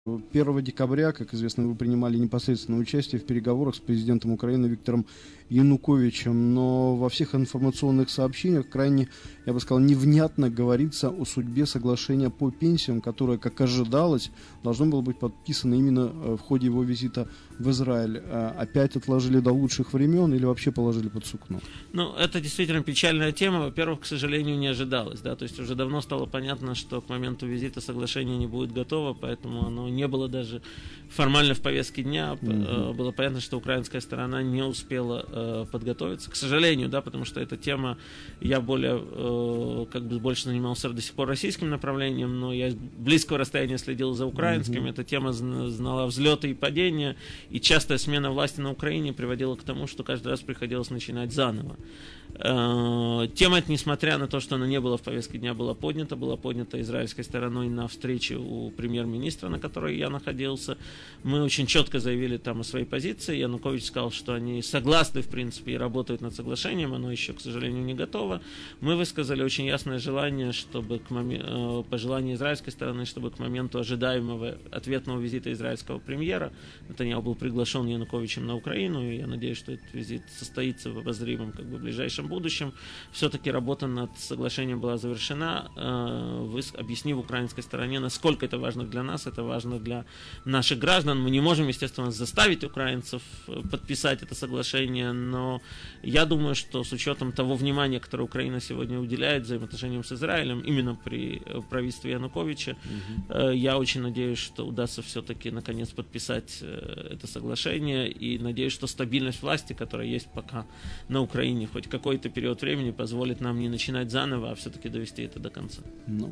1 декабря, как известно, вы принимали непосредственное участие в переговорах с президентом Украины Виктором Януковичем, но во всех информационных сообщениях крайне, я бы сказал, невнятно говорится о судьбе соглашения по пенсиям, которое, как ожидалось, должно было быть подписано именно в ходе его визита в Израиль. Опять отложили до лучших времен или вообще положили под сукно? Ну, это действительно печальная тема. Во-первых, к сожалению, не ожидалось, да, то есть уже давно стало понятно, что к моменту визита соглашение не будет готово, поэтому оно не было даже формально в повестке дня. Было понятно, что украинская сторона не успела подготовиться, к сожалению, да, потому что эта тема, я больше занимался до сих пор российским направлением, но я с близкого расстояния следил за украинским. Эта тема знала взлеты и падения, и частая смена власти на Украине приводила к тому, что каждый раз приходилось начинать заново. Тема эта, несмотря на то, что она не была в повестке дня, была поднята израильской стороной на встрече у премьер-министра, на которой я находился. Мы очень четко заявили там о своей позиции. Янукович сказал, что они согласны, в принципе, и работают над соглашением, оно еще, к сожалению, не готово. Мы высказали очень ясное желание, пожелание израильской стороны, чтобы к моменту ожидаемого ответного визита израильского премьера, Нетаньяху был приглашен Януковичем на Украину, и я надеюсь, что этот визит состоится в обозримом ближайшем будущем. Все-таки работа над соглашением была завершена, объяснив украинской стороне, насколько это важно для нас, это важно для наших граждан. Мы не можем, естественно, заставить украинцев подписать это соглашение, но я думаю, что с учетом того внимания, которое Украина сегодня уделяет взаимоотношениям с Израилем, именно при правительстве Януковича, я очень надеюсь, что удастся все-таки наконец подписать это соглашение, и надеюсь, что стабильность власти, которая есть пока на Украине, хоть какой-то период времени позволит нам не начинать заново, а все-таки довести это до конца.